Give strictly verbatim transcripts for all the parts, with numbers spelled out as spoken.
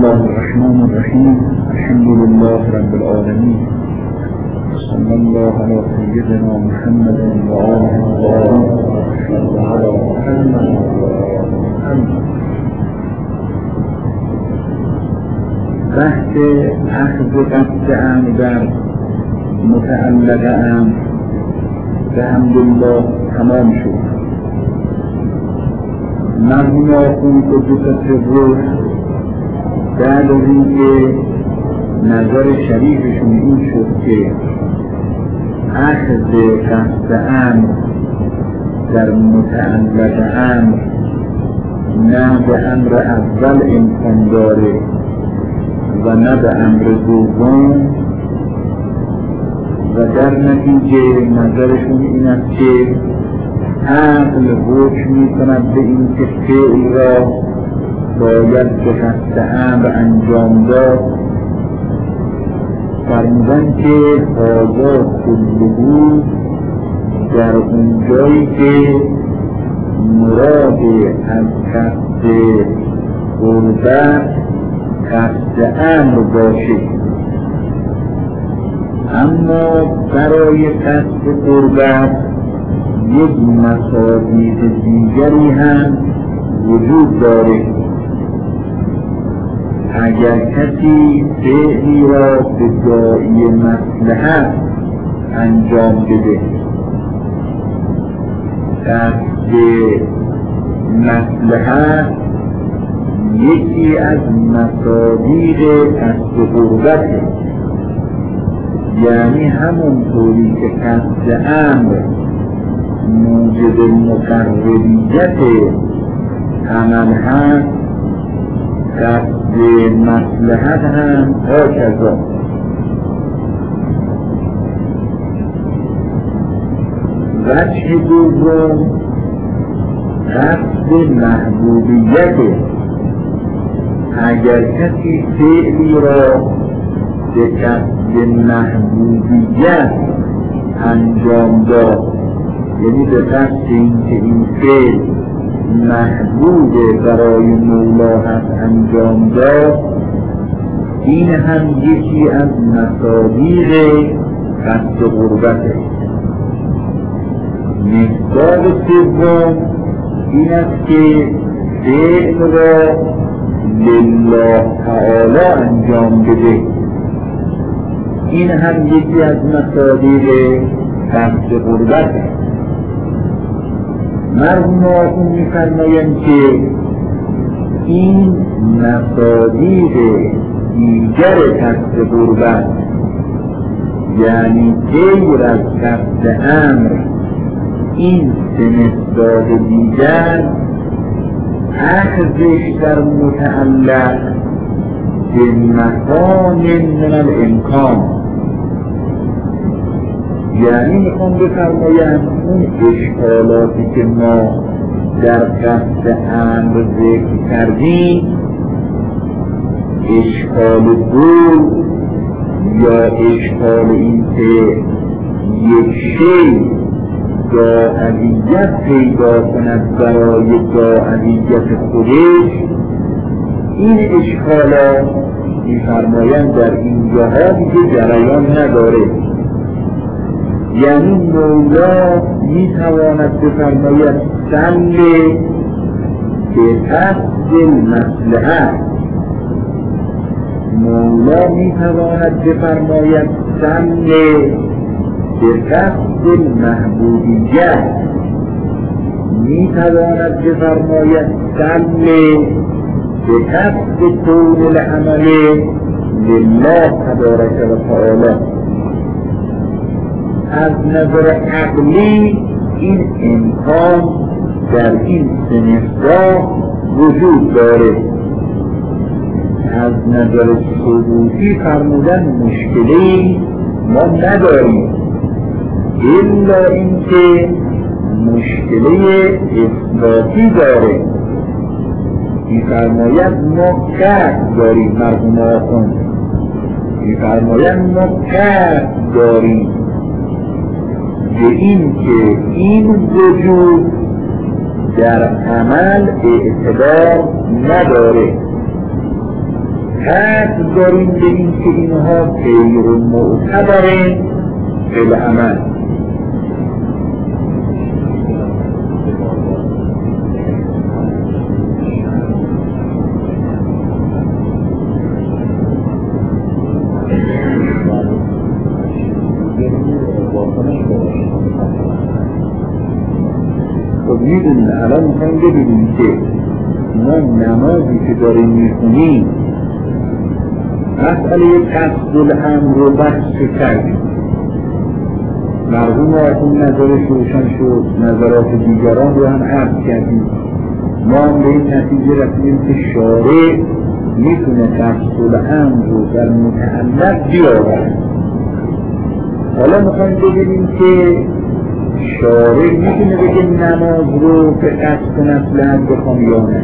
الله الرحمن الرحيم. الحمد لله رب العالمين، صلى الله على سيدنا محمد وآله وعلى محمد وآله. بحث أخذ قصد عام در متعلق عام بحمدالله تمام شد. مرحوم آخوند قدس روح بعد از اینکه نظر شریفشون این شد که اخذ قصد عام در متعلق عام نه به امر اول امکان داره و نه به امر دوم، و در نتیجه نظرشون این است که عقل حکم می کند به این که فعل را باید به قصد امر انجام داد. فرمودن که هذا کله در اونجایی که مراد از قصد قربت قصد امر باشه، اما برای قصد قربت یک مصادیق دیگری هم وجود داره. اگر کسی فعلی را به جایی مصلحت انجام بده، قصد مصلحت یکی از مصادیق قصد قربته، یعنی همونطوری که قصد امر موجب مقرریت عمل هست، قصد مصلحت هم هاکذا. وجه دوم قصد محبوبیت. اگر کسی فعلی را به قصد محبوبیت انجام داد، یعنی به قصد اینکه این فعل محبوب برای مولا هست انجام داد، این هم یکی از مصادیق قصد قربته. مصداق سوم این است که فعل را لله تعالی انجام بده، این هم یکی از مصادیق قصد قربته. مرحوم آخوند می‌فرمایند که این مصادیق دیگر قصد قربت، یعنی غیر از قصد امر، این سه مصداق دیگر اخذش در متعلق به مکان من الامکان، یعنی میخوام بفرمایم اون اشکالاتی که ما در قصد امر ذکر کردیم، اشکال دو یا اشکال این که یک شی داعیت پیدا کند برای داعیت خودش، این اشکالات میفرمایند در این جاها دیگه جریان نداره. یعنی مولا میتواند بفرماید سل به قصد المصلحت، مولا میتواند بفرماید سل به قصد المحبوبیت، میتواند بفرماید سل به قصد کون العمل لله تبارک و تعالی. از نظر عقلی این امکان در این سه مصداق وجود داره. از نظر ثبوتی فرمودن مشکلی ما نداریم، الا اینکه مشکلی اثباتی داره. می‌فرماید ما قطع داریم، مرحوم آخوند می‌فرماید ما قطع داریم به این که این وجود در عمل اعتبار نداره. قصد داریم به این که اینها غیر معتبره فی العمل. خب میدونیم الان میخوایم ببینیم که ما نمازی که داریم میخونیم مسئله قصد الامر رو بحث کردیم. مرحوم آخون نظرش روشن شد، نظرات دیگران رو هم عرض کردیم. ما هم به این نتیجه رسیدیم که شارع میتونه قصد الامر رو در متعلق بیاورد. حالا میخوایم ببینیم که شارع میتونه بگه نماز رو به قصد مصلحت بخوام یا نه.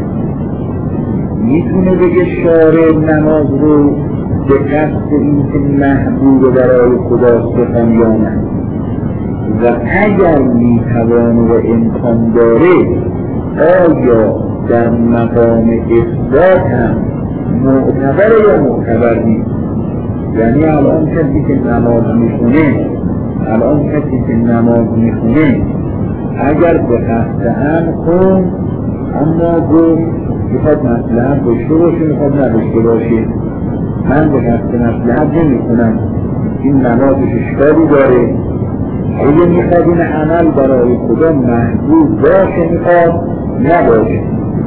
میتونه بگه شارع نماز رو به قصد این که محبوب برای خداست بخوام یا نه. و اگر میتوان و امکان داره آیا در مقام اثبات هم معتبر یا معتبر نیست. یعنی الان کسی که نماز میخونه الان کسی که نماز میخونه اگر به قصد هم خون اما گفت میخواد مصلحت داشته باشه میخواد نداشته باشه، من به قصد مصلحت نمیخونم، این نمازش اشکالی داره، اگه میخواد این عمل برای خدا محبوب باشه میخواد نباشه،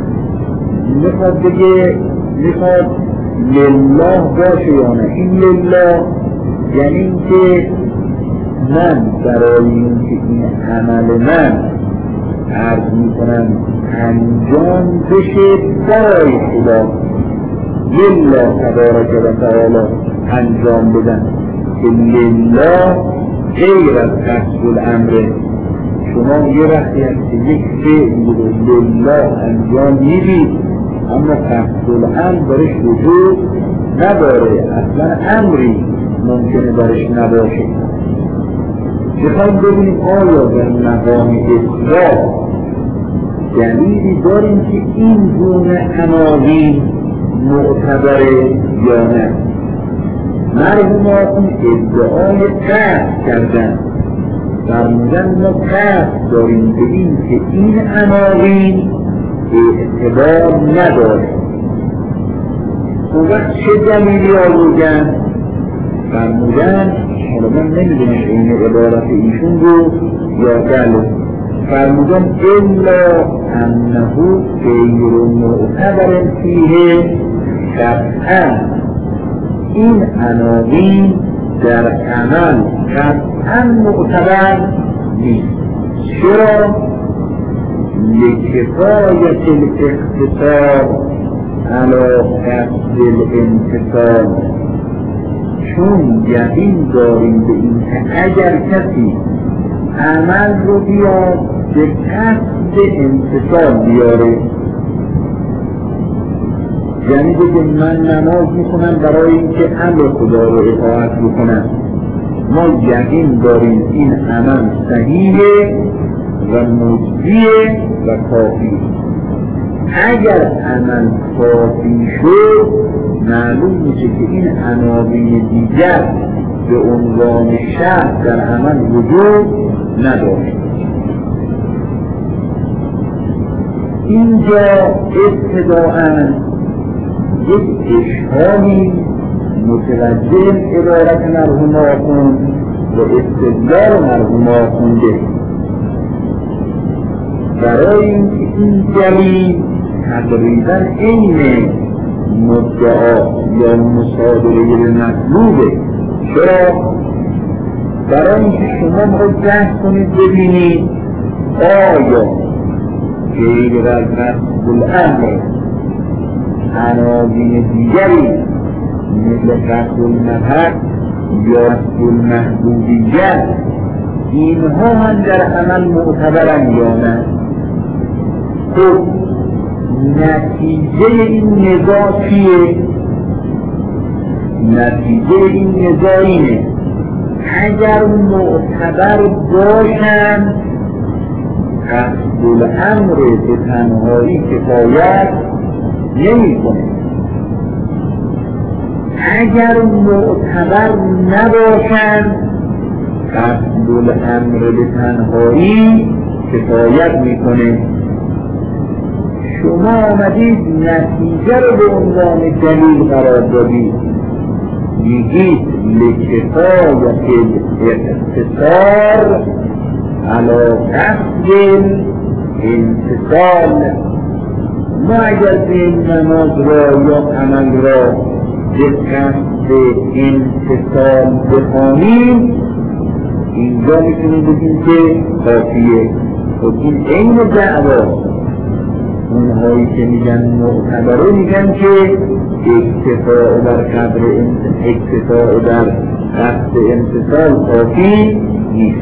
میخواد بگه میخواد لله باشه یا نه. این لله یعنی این که من برای این که این عمل من عرض میکنم انجام بشه برای خدا لله تبارک و تعالی انجام بدن که لله غیر از قصد الامر. شما یه وقتی هست که یک فعلی رو لله انجام میدید اما قصد الامر برش وجود نداره، اصلا امری ممکنه برش نباشه. میخوایم ببینیم آیا در مقام اثبات دلیلی داریم که این گونه عناوین معتبره یا نه. مرحوماتون ادعای قصد کردن فرمودن ما قصد داریم به این که این عناوین اعتبار نداره. اون وقت چه دلیلی آوردن؟ فرمودن حالا من نمیدونم این عبارت ایشون رو یا بله، فرمودن الا انه غیر معتبر فیه قطعا این عناوین در عمل قطعا معتبر نیست. چرا؟ لکفایت الاقتصار علی قصد الامتثال، چون یقین داریم به این که اگر کسی عمل رو بیاد به قصد امتثال بیاره، یعنی بگه من نماز میکنم برای اینکه امر خدا رو اطاعت بکنم، ما یقین داریم این عمل صحیحه و مجزیه و کافی. اگر عمل کافی شد معلوم میشه که این عناوین دیگر به عنوان شرط در عمل وجود نداره. اینجا ابتداءً یک اشکالی متوجه عبارت مرحوم آخوند و استدلال مرحوم آخونده برای اینکه این دلیل تقریباً عین مدعا یا مصادره به مطلوبه. چرا؟ برای اینکه شما باید بحث کنید ببینید آیا غیر از قصد الامر عناوین دیگری مثل قصد المذهب یا قصد المحبوبیت اینها هم در عمل معتبرن یا نه؟ خب نتیجه این نزاع چیه؟ نتیجه این نزاع اینه اگر معتبر باشن قصد الامر به تنهایی کفایت نمی کنه. اگر معتبر نباشند قصد الامر به تنهایی کفایت میکنه. شما آمدید نتیجه رو به عنوان دلیل قرار دادید، میگید لکفایت الاقتصار علی قصد الامتثال. ما اگر به این نماز را یا عمل را به قصد امتثال بخوانیم اینجا میتونیم بگیم که کافیه. خب این عین دعوا اونهایی که میگن معتبره میگن که اکتفاء در قدر اکتفاء در قصد امتثال کافی نیست.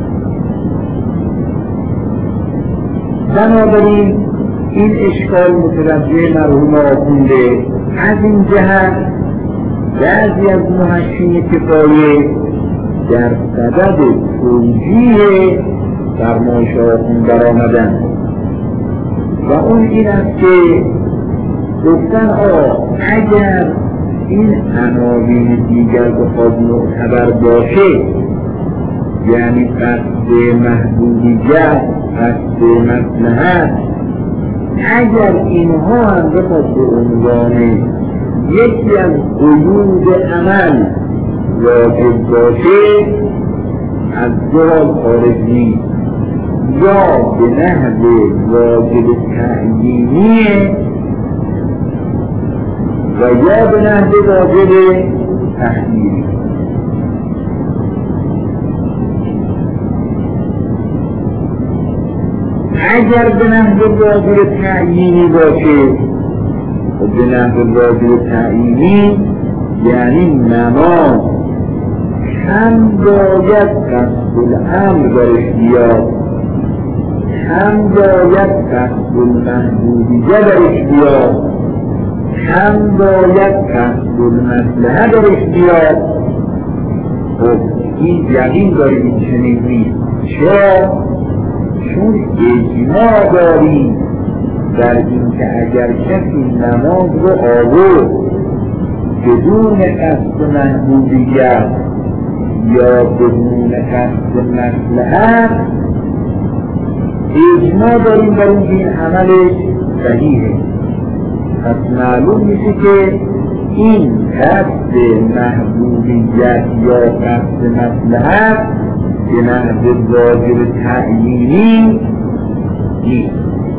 بنابراین این اشکال متوجه مرحوم آخونده. از این جهت بعضی از محشین کفایه در صدد توجیه فرمایش آخونده در آمدن و اون این است که گفتن آه اگر این عناوین دیگر بخواد معتبر باشه، یعنی قصد محبوبیت، قصد مصلحت، اگر اینها هم بخواد به عنوان یکی از قیود عمل واجب باشه از جهال خارج نیست، یا به نحو واجب تعیینیه و یا به نحو واجب تخییری. اگر به نحو واجب تعیینی باشه و به نحو واجب تعیینی یعنی نماز هم باید قصد الامر درش بیاد، هم باید قصد المحبوبیه درش بیاد، هم باید قصد المصلحه درش بیاد. خب این یقین داریم این چنین نیست. چرا؟ چون اجماع داریم در این که اگر کسی نماز رو آورد بدون قصد محبوبیت یا بدون قصد مصلحت، اجماع داریم بر این که این عملش صحیحه. پس معلوم میشه که این قصد محبوبیت یا قصد مصلحت به نحو واجب تعیینی نیست.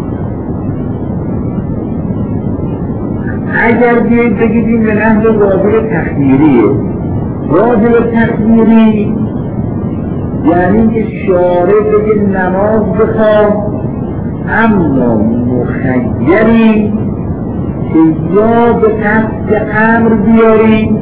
اگر بیایید بگید این به نحو واجب تخییریه، واجب تخییری یعنی که شارع بگه نماز بخواه اما مخیری که یا به قصد امر بیاری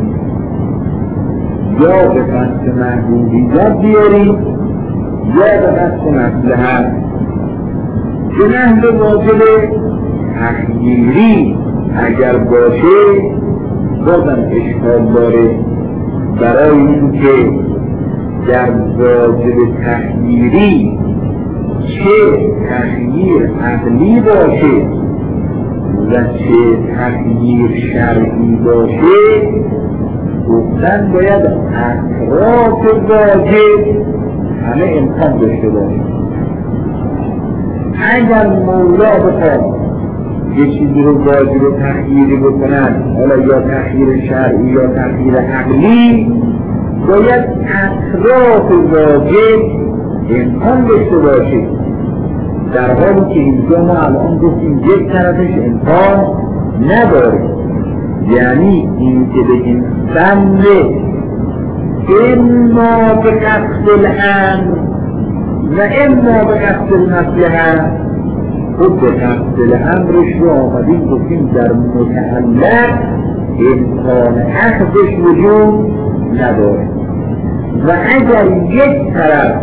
یا به قصد محبوبیت بیاری یا به قصد مصلحت. به نحو واجب تخییری اگر باشه بازم اشکال داره، برای این که در واجب تخییری چه تخییر عقلی باشه و چه تخییر شرعی باشه، گفتن باید اطراف واجب همه امکان داشته باشه. اگر مولا بخواد یه چیزی رو واجب تخییری بکنن، حالا یا تخییر شرعی یا تخییر عقلی، باید اطراف واجب امکان داشته باشه. در حالی که اینجا ما الان گفتیم یک طرفش امکان نداره، یعنی این که بگیم سمه اما به قصد الامر و اما به قصد المصلحه. خود به قصد الامرش رو آمدیم گفتیم در متعلق امکان اخذش وجود نداره و اگر یک طرف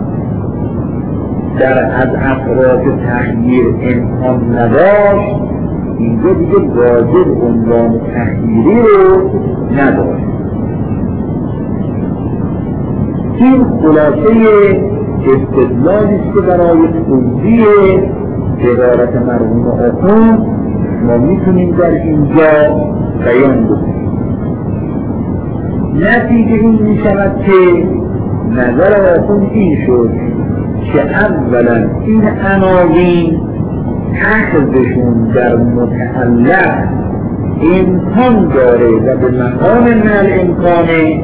در از اطراف تخییر امکان نداشت اینجا دیگه واجب عنوان تخییری رو نداره. این خلاصه استدلالی است که برای توضیح عبارت مرحوم آخوند ما میتونیم در اینجا بیان بکنیم. نتیجه این می شود که نظر آخون این شد که اولا این عناوین اخذشون در متعلق امکان داره و به مقام من امکانه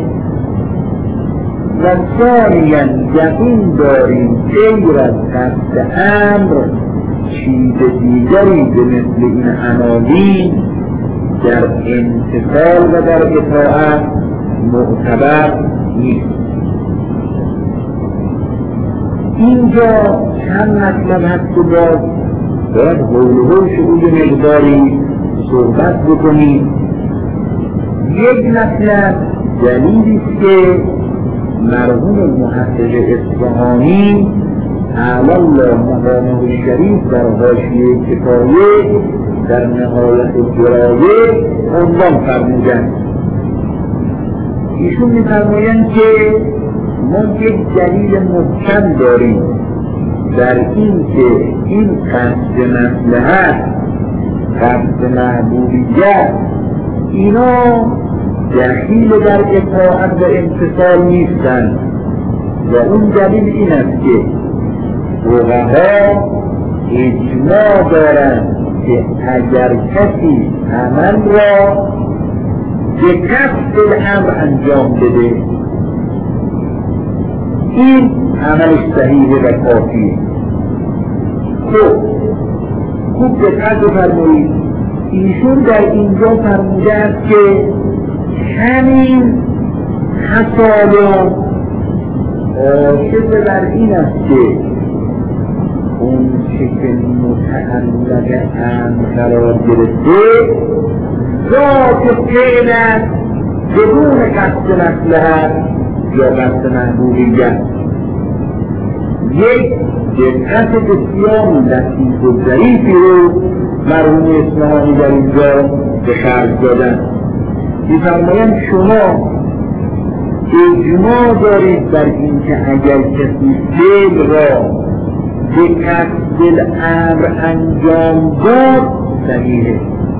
و ثانیا یقین داریم غیر از قصد امر چیز دیگری به مثل این عناوین در امتثال و در اطاعت معتبر نیست. اینجا چند مطلب هست که باز باید حول شعور مقداری صحبت بکنیم. یک مطلب دلیلی است که مرحوم محقق اصفهانی اعلی الله مقامه الشریف در حاشیه کفایه در نهایت الدرایه عنوان فرمودند. ایشون می‌فرمایند که ما یک دلیل محکم داریم در این که این قصد مصلحت، قصد محبوبیت، اینا دخیل در اطاعت و امتثال نیستند و اون دلیل این است که فقها اجماع دارند که اگر کسی عمل را به قصد الامر انجام بده این عملش صحیحه و کافیه. خب خوب دقت بفرمایید، ایشون در اینجا فرموده است که همین حسالا عاشق بر این است که اون چه که متعلق امر قرار گرفته ذات فعل است بدون قصد مصلحت یا قصد محبوبیت. یک دقت بسیار لطیف و ظریفی رو مرحوم اصفهانی در اینجا به خرج دادن. می‌فرمایند شما اجماع دارید بر این که اگر کسی فعل را به قصد الامر انجام داد صحیحه.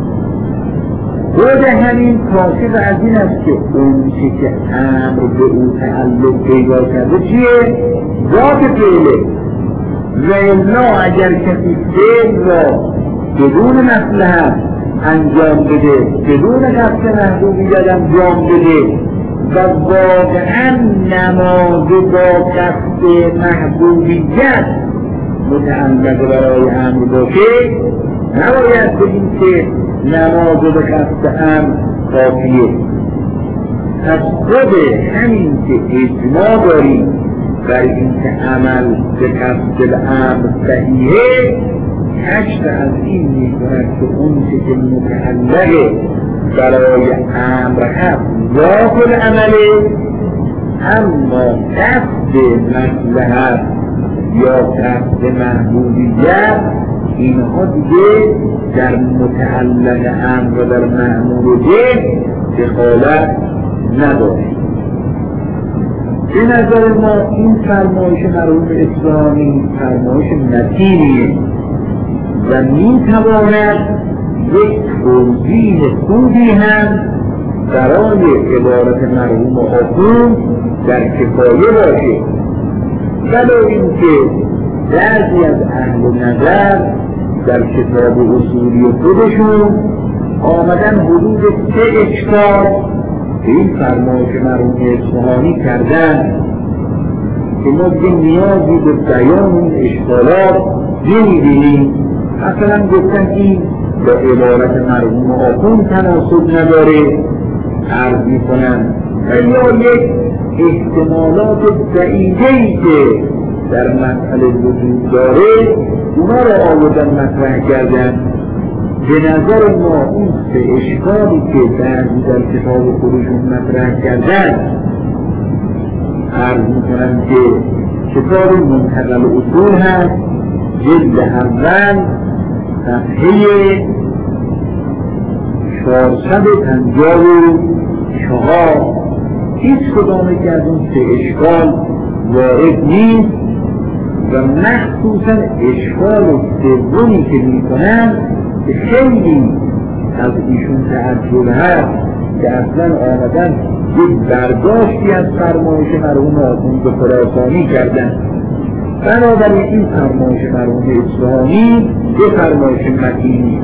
خود همین کاشف از این است که اون چه که امر به او تعلق پیدا کرده چیه؟ ذات فعله. و الا اگر کسی فعل را بدون مصلحت انجام بده، بدون قصد محبوبیت انجام بده و واقعا نماز با قصد محبوبیت متعلق برای امر باشه، نباید بگیم که نماز به قصد امر کافیه. از خود همین که اجماع داریم بر این که عمل به قصد امر صحیحه، کشف از این می‌کند که اون چه که متعلق برای امر هست ذات العمله، اما قصد مصلحت یا قصد محبوبیت اینها دیگه در متعلق امر و در مأمور به دخالت نداره. به نظر ما این فرمایش مرحوم اصفهانی فرمایش متینیه و میتواند یک توضیح خوبی هم برای عبارت مرحوم آخوند در کفایه باشه، ولو اینکه بعضی از اهل نظر در کتاب اصولی خودشون آمدن حدود سه اشکال به این فرمایش مرحوم اصفهانی کردن که ما دیگه نیازی به بیان این اشکالات نمی‌بینیم. مثلا گفتن این با عبارت مرحوم آخوند تناسب نداره، عرض می‌کنن و یا یک احتمالات بعیده‌ای که در مسئله وجود داره اونا را آوردن مطرح کردن. به نظر ما اون سه اشکالی که بعضی در کتاب خودشون مطرح کردن، عرض میکنن که کتاب منتقل اصول هست، جلد اول صفحه چهارصد و پنجاه و چهار هیچ کدامه که از اون سه اشکال وارد نیست و مخصوصا اشکال سومی که میکنن که خیلی از ایشون تعجب هست که اصلا آمدن یک برداشتی از فرمایش مرحوم آخوند خراسانی کردن. بنابراین این فرمایش مرحوم اصفهانی یه فرمایش متینی.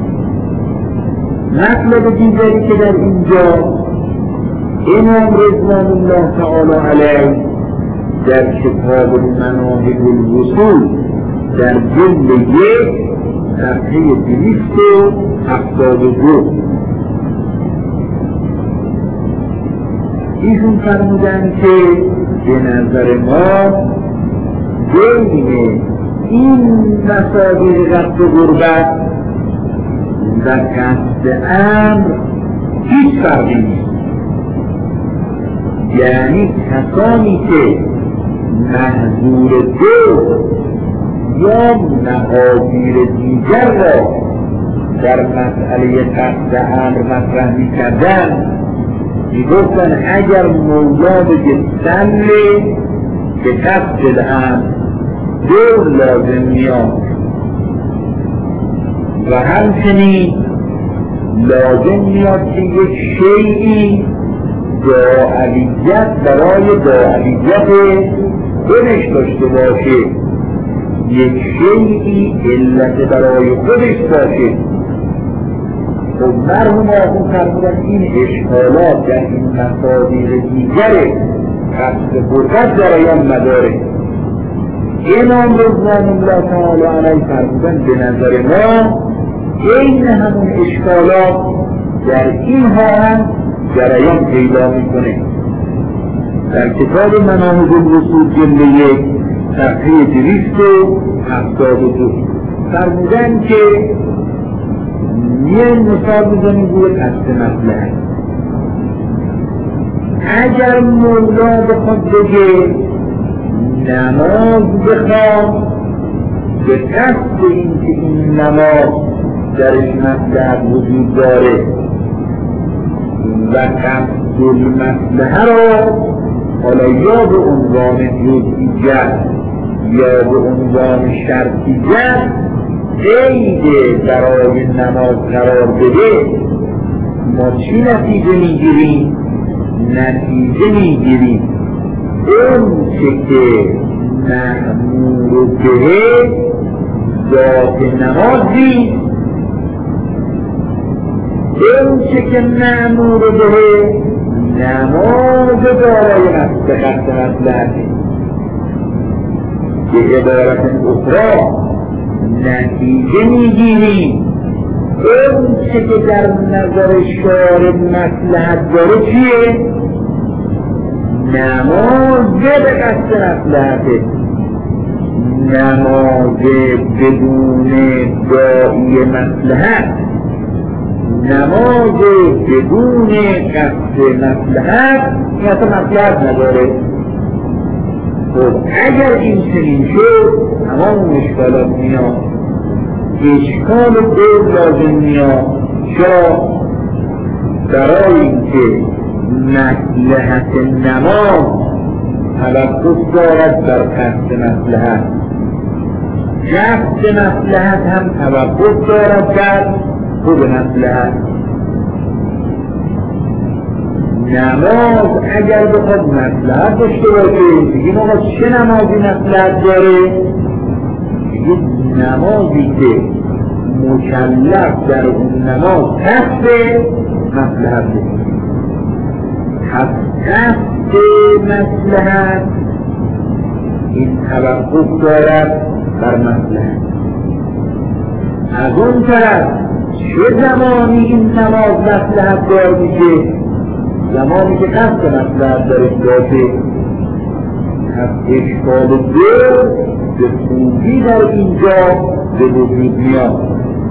مطلب دیگری که در اینجا امام رضوان الله تعالی علیه در کتاب مناهج الوصول در جلد یک صفحه دویست و هفتاد و دو ایشون فرمودن که به نظر ما بین این مصادیق قصد غربت و قصد امر هیچ فرقی نیست. یعنی کسانی که محضور دو یا محاضیر دیگر را در مسئله قصد امر مطرح می کردن می گفتن اگر مولا بگه سله به قصد امر دور لازم میاد و همچنین لازم میاد که یک شیئی داعیت برای داعیت خودش داشته باشه، یک شیئی علت برای خودش باشه. خب مرحوم آخوند فرمودن این اشکالات در این مصادیق دیگر قصد غربت جریان نداره. امام رضوان الله تعالی علیه فرمودن به نظر ما این همون اشکالات در این ها هم جریان پیدا میکنه. در کتاب مناهج الوصول جلد یک صفحه دویست و هفتاد و دو فرمودن که یه مثال میزنیم روی قصد مصلحت. اگر مولا بخواد بگه نماز بخواد به قصد این که این نماز درش مصلحت وجود داره و قصد المصلحه را حالا یا به عنوان جزئیت یا به عنوان شرطیت قید برای نماز قرار بده، ما چی نتیجه میگیریم؟ نتیجه میگیریم اون چه که مأمور به ذات نمازی، اون چه که مأمور به نماز دارای قصد مصلحتی. به عبارت اخرى نتیجه میگیریم اون چه که در نظر شارع مصلحت داره چیه؟ نماز به قصد مصلحته. نماز بدون داعی مصلحت، نماز بدون قصد مصلحت قصد مصلحت نداره. خب اگر این چنین شد تمام اشکالات میاد. اشکال دو لازم میاد. چرا؟ برای اینکه مصلحت نماز توقف دارد در قصد مصلحت، قصد مصلحت هم توقف دارد در خود مصلحت. نماز اگر بخواد مصلحت داشته باشه بگیم آقا چه نمازی مصلحت داره؟ بگید نمازی که مکلف در اون نماز قصد مصلحت داره. پس قصد مصلحت این توقف دارد بر مصلحت. از اون طرف چه زمانی این نماز مصلحت دار میشه؟ زمانی که قصد مصلحت دارش باشه. از اشکال دو به خوبی در اینجا به وجود میاد.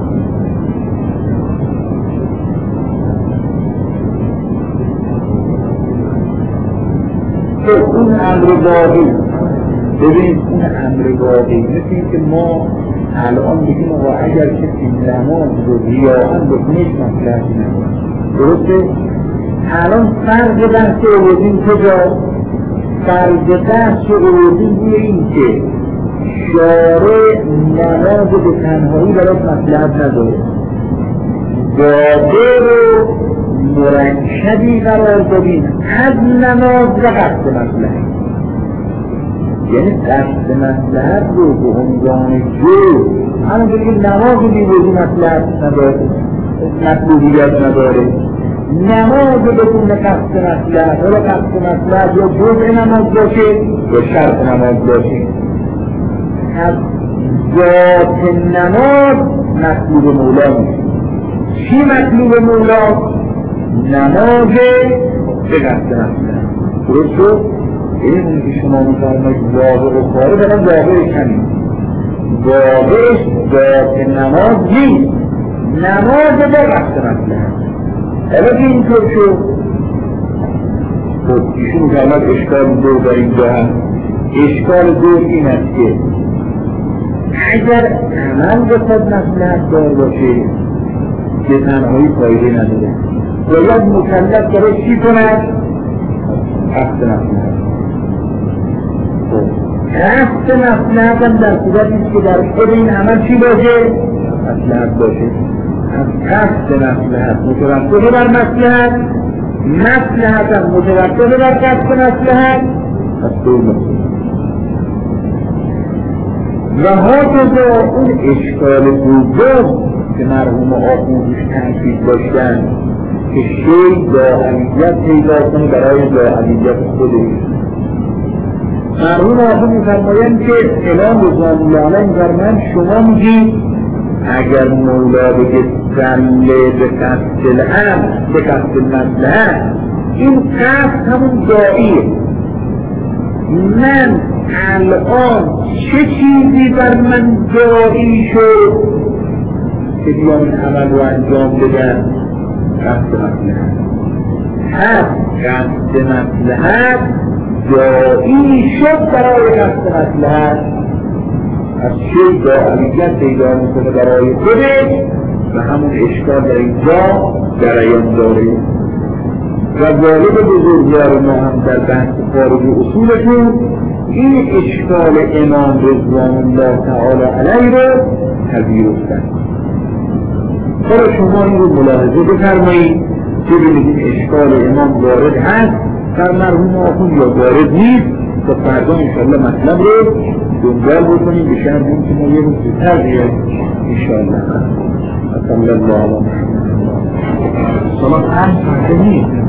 که اون امر واقعی، ببینید اون امر واقعی مثل این که ما الان بگیم آقا اگر کسی نماز رو ریاحاً بکنیش مصلحتی نداره. درسته؟ الان فرض بحث اوردین کجا؟ فرض بحث اوردین روی این که شارع نماز به تنهایی براش مصلحت نداره، داده رو مرکبی قرار دادیم از نماز و قصد مصلحت. یعنی قصد مصلحت رو به عنوان جو همونطور که نماز بیوزی مصلحت نداره، مطلوبیت نداره، نماز بدون قصد مصلحت، حالا قصد مصلحت یا جزء نماز باشه یا شرط نماز باشه، از ذات نماز مطلوب مولا نیست. چی مطلوب مولا؟ نماز به قصد مصلحت. درست شد؟ این اونی که شما میفرمایید واقع و خارج، دارم واقعش همین، واقعش ذات نماز نیست، نماز به قصد مصلحت. حالا که اینطور شد، خب ایشون میفرماید اشکال دور در اینجا هست. اشکال دور این است که اگر عمل به خود مصلحت دار باشه که تنهایی فایده نداره، باید مکلف داره چی کند؟ قصد مصلحت. قصد مصلحت هم در صورتیست که در خود این عمل چی باشه؟ مصلحت باشه. از قصد مصلحت متوقف بر مصلحت، مصلحت هم متوقف بر قصد مصلحت، از دور مصلحت. و هاکذا اون اشکال دوم که مرحوم آخوندیش تنفیذ داشتن که شی داعیت پیدا کنه برای داعیت خودش. مرحوم آخوند میفرمایند که امام رضوان الله علیه میفرمایند شما میگید اگر مولا بگه صله به قصد الامر به قصد المصلحت، این قصد همون داعیه. من الان چه چیزی بر من داعی شد که بیام این عمل رو انجام بدم؟ قصد مصلحت. هر قصد مصلحت داعی شد برای قصد مصلحت، از چه داعیت پیدا میکنه برای خودش و همون اشکال در اینجا جریان داره. و والد بزرگوار ما هم در بحث خارج اصولشون این اشکال امام رضوان الله تعالی علیه رو پذیرفتن. حالا شما این رو ملاحظه بفرمایید که ببینید این اشکال امام وارد هست در مرحوم آخوند یا وارد نیست، تا فردا انشاءالله مطلب رو دنبال بکنیم به شرط این که ما یه روز زودتر بیاید انشاءالله. صلی الله علیه و سلم. صلاة هم ساعته نیست.